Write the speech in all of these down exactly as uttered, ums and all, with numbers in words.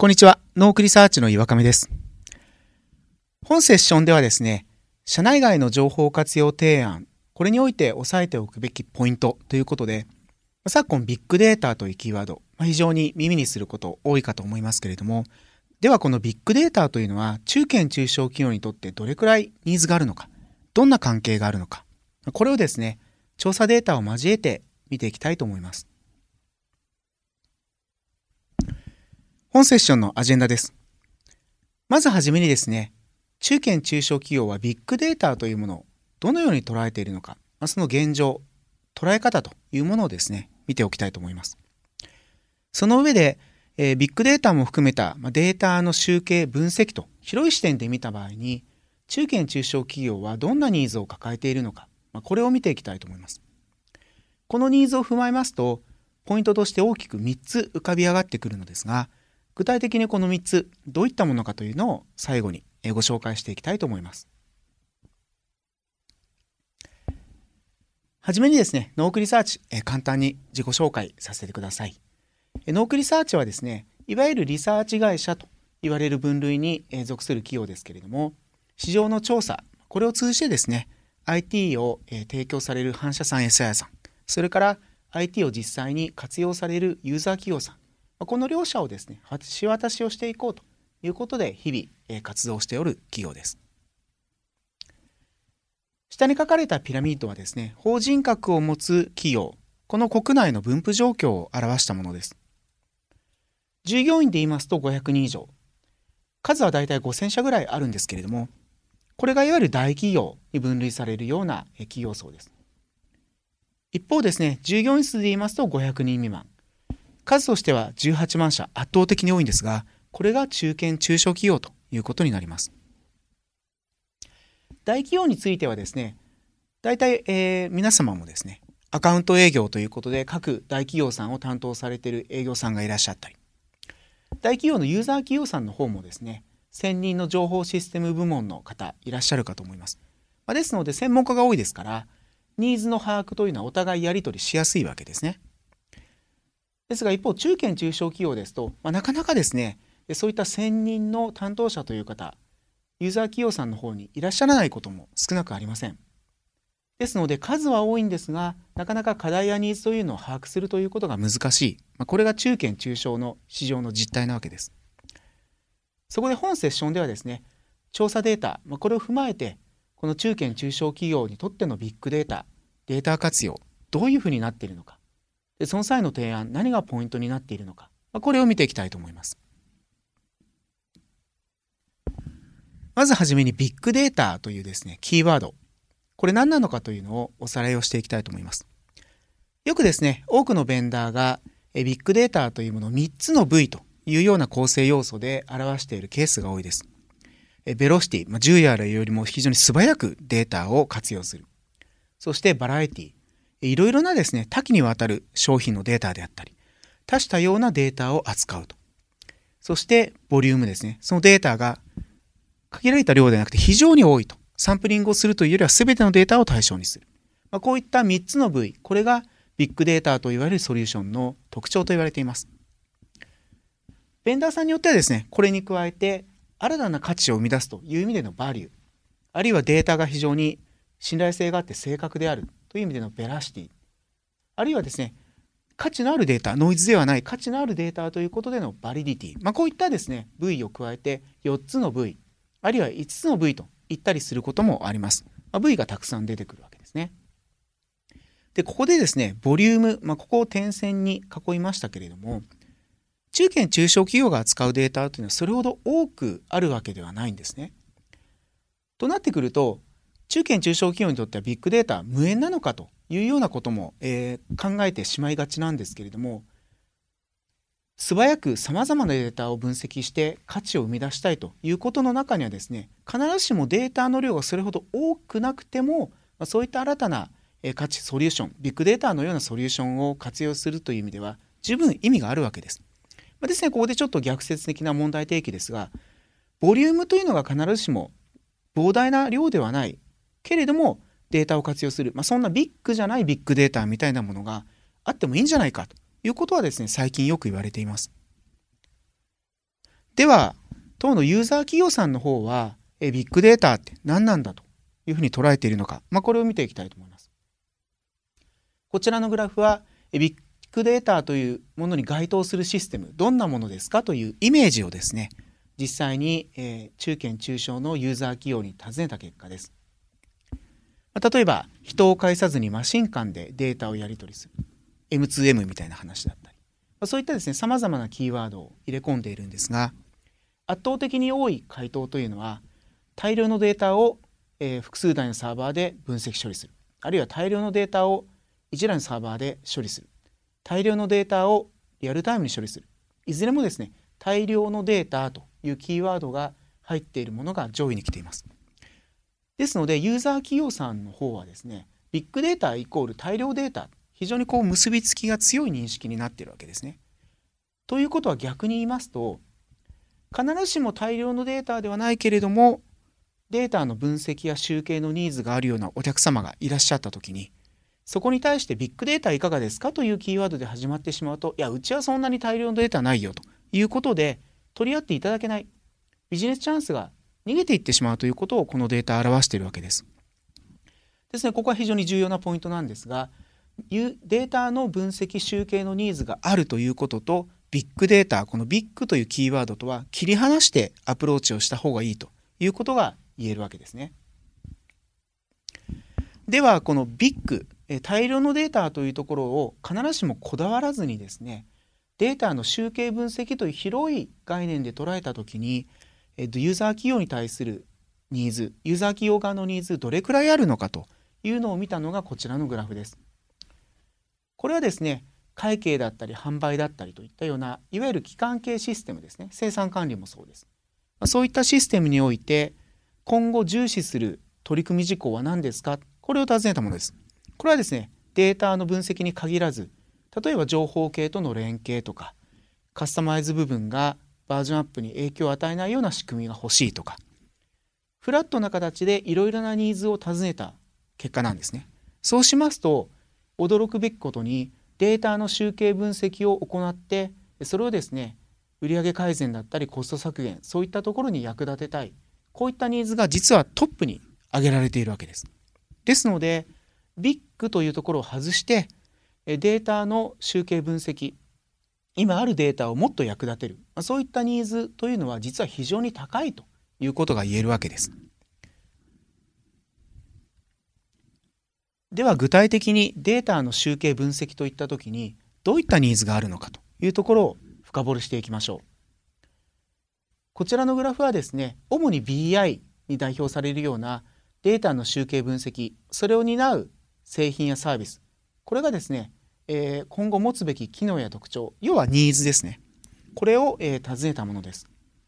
こんにちは。ノークリサーチの岩上です。本セッションではですね、社内外の情報活用提案、これにおいて押さえておくべきポイントということで、昨今ビッグデータというキーワード、非常に耳にすること多いかと思いますけれども、ではこのビッグデータというのは中堅中小企業にとってどれくらいニーズがあるのか、どんな関係があるのか、これをですね、調査データを交えて見ていきたいと思います。本セッションのアジェンダです。まずはじめにですね、中堅中小企業はビッグデータというものをどのように捉えているのか、その現状、捉え方というものをですね、見ておきたいと思います。その上で、えー、ビッグデータも含めたデータの集計、分析と広い視点で見た場合に、中堅中小企業はどんなニーズを抱えているのか、これを見ていきたいと思います。このニーズを踏まえますと、ポイントとして大きくみっつ浮かび上がってくるのですが、具体的にこのみっつ、どういったものかというのを最後にご紹介していきたいと思います。はじめにですね、ノークリサーチ、簡単に自己紹介させてください。ノークリサーチはですね、いわゆるリサーチ会社と言われる分類に属する企業ですけれども、市場の調査、これを通じてですね、アイティー を提供される反社さん、エスアイ さん、それから アイティー を実際に活用されるユーザー企業さん、この両者をですね、橋渡しをしていこうということで日々活動しておる企業です。下に書かれたピラミッドはですね、法人格を持つ企業、この国内の分布状況を表したものです。従業員で言いますとごひゃくにん以上。数はだいたいごせんしゃぐらいあるんですけれども、これがいわゆる大企業に分類されるような企業層です。一方ですね、従業員数で言いますとごひゃくにん未満。数としてはじゅうはちまんしゃ、圧倒的に多いんですが、これが中堅中小企業ということになります。大企業についてはですね、大体、えー、皆様もですね、アカウント営業ということで各大企業さんを担当されている営業さんがいらっしゃったり、大企業のユーザー企業さんの方もですね、専任の情報システム部門の方いらっしゃるかと思います。まあ、ですので専門家が多いですから、ニーズの把握というのはお互いやり取りしやすいわけですね。ですが一方、中堅中小企業ですと、まあ、なかなかですね、そういった専任の担当者という方、ユーザー企業さんの方にいらっしゃらないことも少なくありません。ですので数は多いんですが、なかなか課題やニーズというのを把握するということが難しい、まあ、これが中堅中小の市場の実態なわけです。そこで本セッションではですね、調査データ、まあ、これを踏まえて、この中堅中小企業にとってのビッグデータ、データ活用、どういうふうになっているのか、でその際の提案、何がポイントになっているのか、まあ、これを見ていきたいと思います。まずはじめにビッグデータというですね、キーワード、これ何なのかというのをおさらいをしていきたいと思います。よくですね、多くのベンダーがビッグデータというものをみっつの ブイ というような構成要素で表しているケースが多いです。ベロシティ、まあ、従来よりも非常に素早くデータを活用する。そしてバラエティ、いろいろなですね、多岐にわたる商品のデータであったり、多種多様なデータを扱うと。そしてボリュームですね、そのデータが限られた量ではなくて非常に多いと。サンプリングをするというよりは全てのデータを対象にする。まあ、こういったみっつの ブイ、これがビッグデータといわれるソリューションの特徴と言われています。ベンダーさんによってはですね、これに加えて新たな価値を生み出すという意味でのバリュー、あるいはデータが非常に信頼性があって正確であるという意味でのベラシティ、あるいはですね、価値のあるデータ、ノイズではない価値のあるデータということでのバリディティ、まあ、こういったですね、ブイ を加えてよっつの ブイ、あるいはいつつの ブイ と言ったりすることもあります。まあ、ブイ がたくさん出てくるわけですね。で、ここでですね、ボリューム、まあ、ここを点線に囲いましたけれども、中堅中小企業が扱うデータというのはそれほど多くあるわけではないんですね。となってくると、中堅中小企業にとってはビッグデータは無縁なのかというようなことも、えー、考えてしまいがちなんですけれども、素早くさまざまなデータを分析して価値を生み出したいということの中にはですね、必ずしもデータの量がそれほど多くなくても、そういった新たな価値ソリューション、ビッグデータのようなソリューションを活用するという意味では十分意味があるわけです。まあ、ですね、ここでちょっと逆説的な問題提起ですが、ボリュームというのが必ずしも膨大な量ではないけれどもデータを活用する、まあ、そんなビッグじゃないビッグデータみたいなものがあってもいいんじゃないかということはですね、最近よく言われています。 では、当のユーザー企業さんの方は、えビッグデータって何なんだというふうに捉えているのか、まあ、これを見ていきたいと思います。こちらのグラフは、えビッグデータというものに該当するシステム、どんなものですかというイメージをですね、実際に、えー、中堅中小のユーザー企業に尋ねた結果です。まあ、例えば、人を介さずにマシン間でデータをやり取りする。エムツーエム みたいな話だったり。まあ、そういったですね、様々なキーワードを入れ込んでいるんですが、圧倒的に多い回答というのは、大量のデータを、えー、複数台のサーバーで分析処理する。あるいは大量のデータを一台のサーバーで処理する。大量のデータをリアルタイムに処理する。いずれもですね、大量のデータというキーワードが入っているものが上位に来ています。ですので、ユーザー企業さんの方はですね、ビッグデータイコール大量データ、非常にこう結びつきが強い認識になっているわけですね。ということは逆に言いますと、必ずしも大量のデータではないけれども、データの分析や集計のニーズがあるようなお客様がいらっしゃったときに、そこに対してビッグデータいかがですかというキーワードで始まってしまうと、いや、うちはそんなに大量のデータないよということで、取り合っていただけない、ビジネスチャンスが逃げていってしまうということをこのデータは表しているわけです。ですね、ここは非常に重要なポイントなんですが、データの分析集計のニーズがあるということと、ビッグデータ、このビッグというキーワードとは切り離してアプローチをした方がいいということが言えるわけですね。では、このビッグ、大量のデータというところを必ずしもこだわらずにですね、データの集計分析という広い概念で捉えたときに、ユーザー企業に対するニーズ、ユーザー企業側のニーズ、どれくらいあるのかというのを見たのがこちらのグラフです。これはですね、会計だったり販売だったりといったような、いわゆる基幹系システムですね、生産管理もそうです。そういったシステムにおいて、今後重視する取り組み事項は何ですか、これを尋ねたものです。これはですね、データの分析に限らず、例えば情報系との連携とか、カスタマイズ部分がバージョンアップに影響を与えないような仕組みが欲しいとか、フラットな形でいろいろなニーズを尋ねた結果なんですね。そうしますと、驚くべきことにデータの集計分析を行って、それをですね、売上改善だったりコスト削減、そういったところに役立てたい、こういったニーズが実はトップに挙げられているわけです。ですので、ビッグというところを外して、データの集計分析、今あるデータをもっと役立てる、そういったニーズというのは実は非常に高いということが言えるわけです。では具体的にデータの集計分析といったときにどういったニーズがあるのかというところを深掘りしていきましょう。こちらのグラフはですね、主に ビーアイ に代表されるようなデータの集計分析、それを担う製品やサービス、これがですね、えー、今後持つべき機能や特徴、要はニーズですね。これを、えー、尋ねたものです。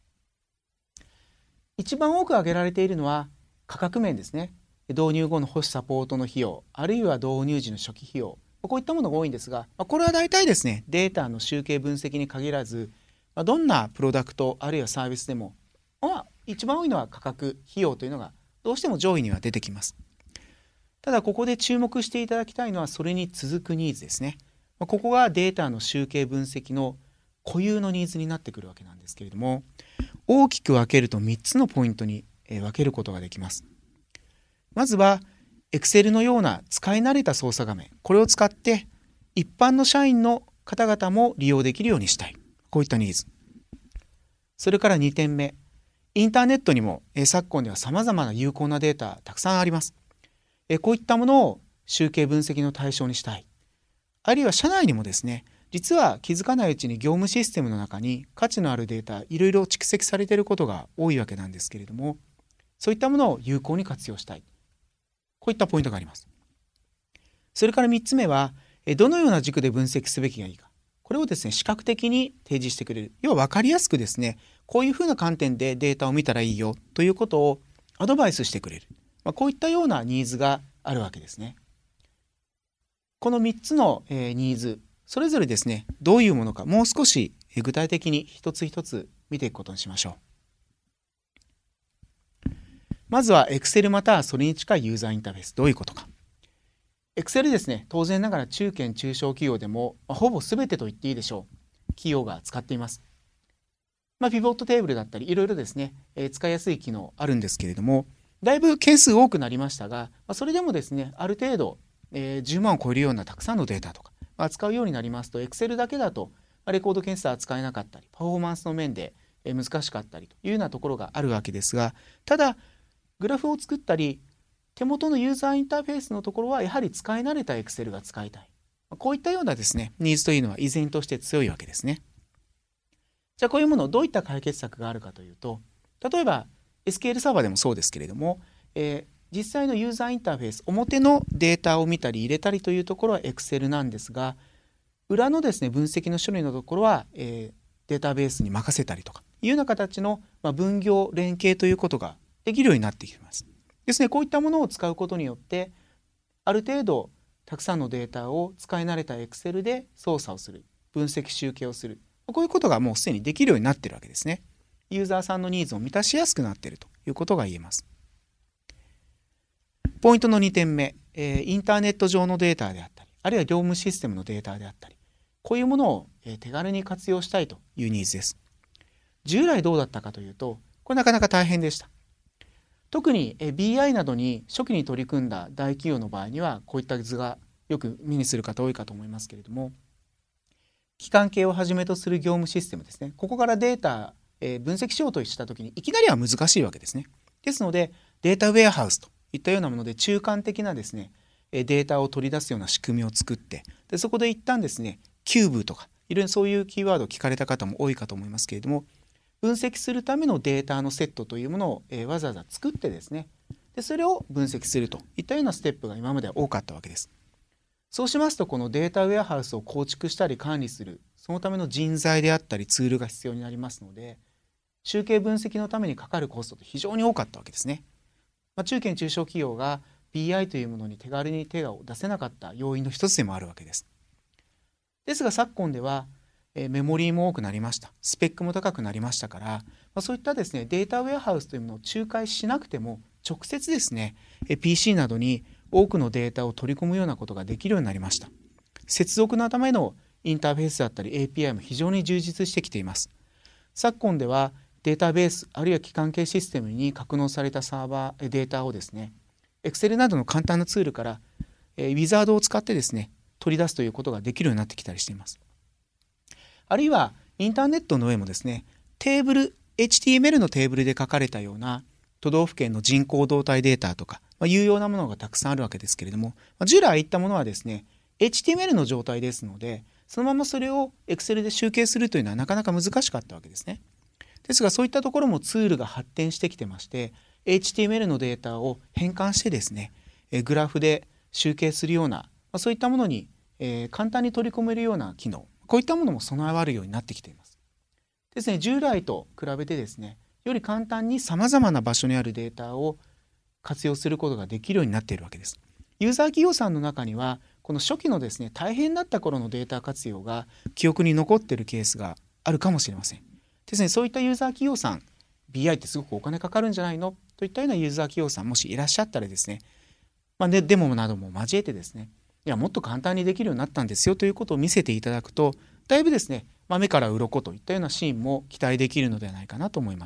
一番多く挙げられているのは価格面ですね。導入後の保守サポートの費用、あるいは導入時の初期費用、こういったものが多いんですが、これは大体ですね、データの集計分析に限らず、どんなプロダクトあるいはサービスでも、まあ、一番多いのは価格、費用というのがどうしても上位には出てきます。ただここで注目していただきたいのはそれに続くニーズですね。ここがデータの集計分析の固有のニーズになってくるわけなんですけれども、大きく分けるとみっつのポイントに分けることができます。まずは Excel のような使い慣れた操作画面、これを使って一般の社員の方々も利用できるようにしたい、こういったニーズ。それからにてんめ、インターネットにも昨今ではさまざまな有効なデータたくさんあります。こういったものを集計分析の対象にしたい。あるいは社内にもですね、実は気づかないうちに業務システムの中に価値のあるデータいろいろ蓄積されていることが多いわけなんですけれども、そういったものを有効に活用したい。こういったポイントがあります。それからみっつめは、どのような軸で分析すべきがいいか。これをですね、視覚的に提示してくれる。要は分かりやすくですね、こういうふうな観点でデータを見たらいいよということをアドバイスしてくれる。まあ、こういったようなニーズがあるわけですね。このみっつのニーズ、それぞれですね、どういうものか、もう少し具体的に一つ一つ見ていくことにしましょう。まずは Excel またはそれに近いユーザーインターフェース、どういうことか。Excel ですね、当然ながら中堅中小企業でも、まあ、ほぼ全てと言っていいでしょう。企業が使っています。 まあ、ピボットテーブルだったりいろいろですね、えー、使いやすい機能あるんですけれども、だいぶ件数多くなりましたが、まあ、それでもですね、ある程度、えー、じゅうまんを超えるようなたくさんのデータとか、まあ、扱うようになりますと Excel だけだと、まあ、レコード件数扱えなかったりパフォーマンスの面で難しかったりというようなところがあるわけですが、ただグラフを作ったり手元のユーザーインターフェースのところはやはり使い慣れた Excel が使いたい、こういったようなですねニーズというのは依然として強いわけですね。じゃあこういうものどういった解決策があるかというと、例えば エスキューエル サーバーでもそうですけれども、えー、実際のユーザーインターフェース表のデータを見たり入れたりというところは Excel なんですが、裏のですね分析の処理のところは、えー、データベースに任せたりとかいうような形の、まあ、分業連携ということができるようになってきます。ですね、こういったものを使うことによってある程度たくさんのデータを使い慣れた Excel で操作をする、分析集計をする、こういうことがもうすでにできるようになっているわけですね。ユーザーさんのニーズを満たしやすくなっているということが言えます。ポイントのにてんめ、えー、インターネット上のデータであったり、あるいは業務システムのデータであったり、こういうものを手軽に活用したいというニーズです。従来どうだったかというと、これなかなか大変でした。特に ビーアイ などに初期に取り組んだ大企業の場合にはこういった図がよく目にする方多いかと思いますけれども、機関系をはじめとする業務システムですね、ここからデータ、えー、分析しようとしたときにいきなりは難しいわけですね。ですのでデータウェアハウスといったようなもので中間的なですねデータを取り出すような仕組みを作って、でそこで一旦ですねキューブとかいろいろそういうキーワードを聞かれた方も多いかと思いますけれども、分析するためのデータのセットというものを、えー、わざわざ作ってですね、でそれを分析するといったようなステップが今までは多かったわけです。そうしますとこのデータウェアハウスを構築したり管理する、そのための人材であったりツールが必要になりますので、集計分析のためにかかるコストって非常に多かったわけですね。まあ、中堅中小企業が ビーアイ というものに手軽に手を出せなかった要因の一つでもあるわけです。ですが昨今ではえメモリーも多くなりました。スペックも高くなりましたから、まあ、そういったですねデータウェアハウスというものを仲介しなくても直接ですね ピーシー などに多くのデータを取り込むようなことができるようになりました。接続のためのインターフェースだったり エーピーアイ も非常に充実してきています。昨今ではデータベースあるいは機関系システムに格納されたサーバーデータをですね Excel などの簡単なツールからウィザードを使ってですね取り出すということができるようになってきたりしています。あるいはインターネットの上もですねテーブル エイチティーエムエル のテーブルで書かれたような都道府県の人口動態データとか、まあ、有用なものがたくさんあるわけですけれども、まあ、従来いったものはですね エイチティーエムエル の状態ですので、そのままそれを Excel で集計するというのはなかなか難しかったわけですね。ですがそういったところもツールが発展してきてまして、 エイチティーエムエル のデータを変換してですねグラフで集計するような、まあ、そういったものに、えー、簡単に取り込めるような機能、こういったものも備わるようになってきています。ですね、従来と比べてですねより簡単にさまざまな場所にあるデータを活用することができるようになっているわけです。ユーザー企業さんの中にはこの初期のですね大変だった頃のデータ活用が記憶に残っているケースがあるかもしれません。ですね、そういったユーザー企業さん ビーアイ ってすごくお金かかるんじゃないのといったようなユーザー企業さんもしいらっしゃったらですね、まあ、デモなども交えてですね、いやもっと簡単にできるようになったんですよということを見せていただくと、だいぶですね目から鱗といったようなシーンも期待できるのではないかなと思います。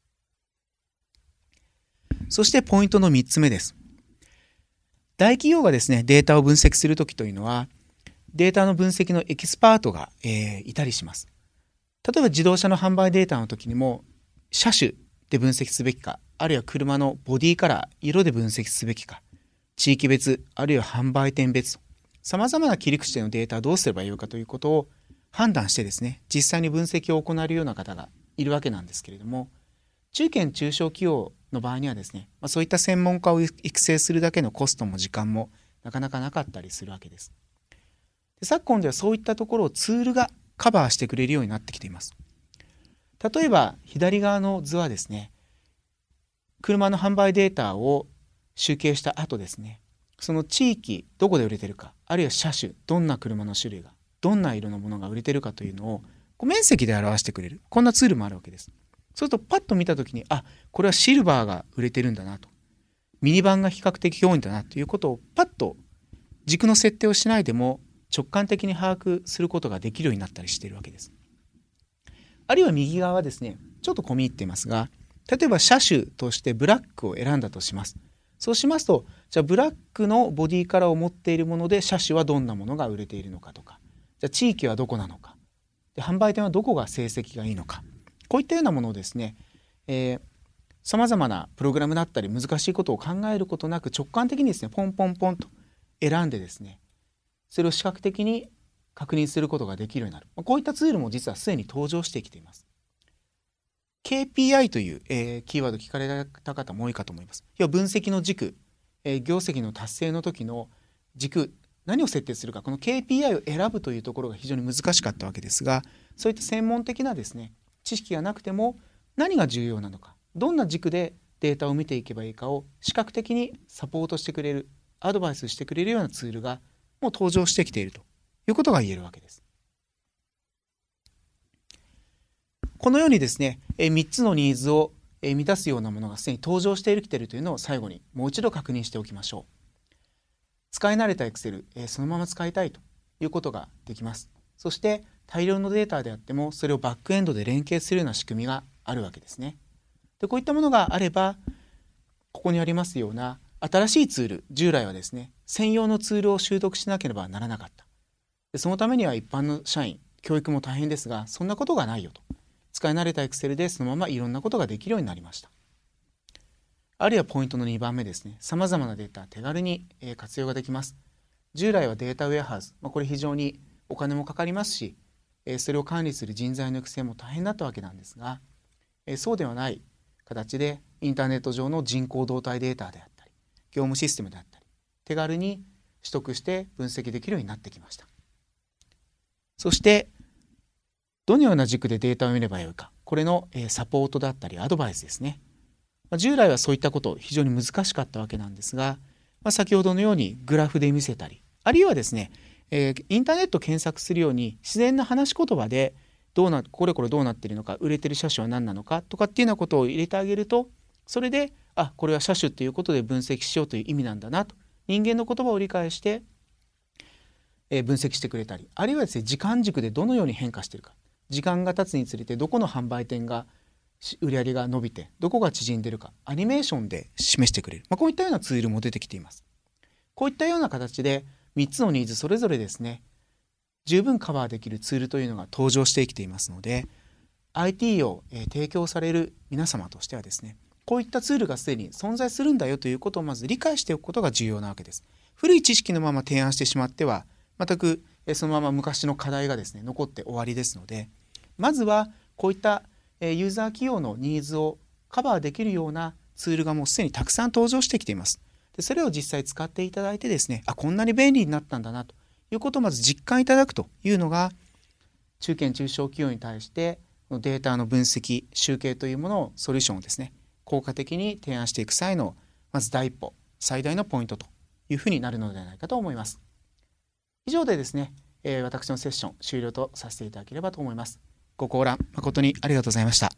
そしてポイントのみっつめです。大企業がですねデータを分析するときというのはデータの分析のエキスパートが、えー、いたりします。例えば自動車の販売データのときにも車種で分析すべきか、あるいは車のボディカラー色で分析すべきか、地域別あるいは販売店別とさまざまな切り口でのデータをどうすればよいかということを判断してですね実際に分析を行えるような方がいるわけなんですけれども、中堅中小企業の場合にはですね、まあ、そういった専門家を育成するだけのコストも時間もなかなかなかったりするわけです。で昨今ではそういったところをツールがカバーしてくれるようになってきています。例えば左側の図はですね車の販売データを集計した後ですね、その地域どこで売れてるか、あるいは車種どんな車の種類がどんな色のものが売れてるかというのを面積で表してくれる、こんなツールもあるわけです。そうするとパッと見たときに、あ、これはシルバーが売れてるんだなと、ミニバンが比較的多いんだなということをパッと軸の設定をしないでも直感的に把握することができるようになったりしているわけです。 あるいは右側はですね、ちょっと込み入っていますが、例えば車種としてブラックを選んだとします。そうしますと、じゃあブラックのボディカラーを持っているもので車種はどんなものが売れているのかとか、じゃあ地域はどこなのか、で販売店はどこが成績がいいのか、こういったようなものをですね、さまざまなプログラムだったり難しいことを考えることなく直感的にですね、ポンポンポンと選んでですね、それを視覚的に確認することができるようになる。こういったツールも実はすでに登場してきています。ケーピーアイ という、えー、キーワード聞かれた方も多いかと思います。要は分析の軸、えー、業績の達成の時の軸、何を設定するか、この ケーピーアイ を選ぶというところが非常に難しかったわけですが、そういった専門的なですね、知識がなくても何が重要なのか、どんな軸でデータを見ていけばいいかを視覚的にサポートしてくれる、アドバイスしてくれるようなツールがもう登場してきているということが言えるわけです。このようにですね、みっつのニーズを満たすようなものがすでに登場してきているというのを最後にもう一度確認しておきましょう。使い慣れた Excel、そのまま使いたいということができます。そして大量のデータであってもそれをバックエンドで連携するような仕組みがあるわけですね。で、こういったものがあれば、ここにありますような新しいツール、従来はですね、専用のツールを習得しなければならなかった。で、そのためには一般の社員、教育も大変ですが、そんなことがないよと。使い慣れた Excel でそのままいろんなことができるようになりました。あるいはポイントのにばんめですね。さまざまなデータ手軽に活用ができます。従来はデータウェアハウス、まあ、これ非常にお金もかかりますし、それを管理する人材の育成も大変だったわけなんですが、そうではない形でインターネット上の人口動態データであったり、業務システムであったり、手軽に取得して分析できるようになってきました。そしてどのような軸でデータを見ればよいか、これのサポートだったりアドバイスですね。従来はそういったこと非常に難しかったわけなんですが、まあ、先ほどのようにグラフで見せたり、あるいはですね、えー、インターネット検索するように自然な話し言葉でどうなこれこれどうなっているのか、売れてる車種は何なのかとかっていうようなことを入れてあげると、それであこれは車種ということで分析しようという意味なんだなと、人間の言葉を理解して、えー、分析してくれたり、あるいはですね、時間軸でどのように変化しているか、時間が経つにつれてどこの販売店が売り上げが伸びてどこが縮んでいるか、アニメーションで示してくれる、まあ、こういったようなツールも出てきています。こういったような形でみっつのニーズそれぞれですね、十分カバーできるツールというのが登場してきていますので、 アイティー を提供される皆様としてはですね、こういったツールがすでに存在するんだよということをまず理解しておくことが重要なわけです。古い知識のまま提案してしまっては全くそのまま昔の課題がですね残って終わりですので、まずはこういったユーザー企業のニーズをカバーできるようなツールがもうすでにたくさん登場してきています。で、それを実際使っていただいてですね、あ、こんなに便利になったんだなということをまず実感いただくというのが、中堅中小企業に対してデータの分析、集計というものを、ソリューションをですね、効果的に提案していく際のまず第一歩、最大のポイントというふうになるのではないかと思います。以上でですね、えー、私のセッション終了とさせていただければと思います。ご講覧誠にありがとうございました。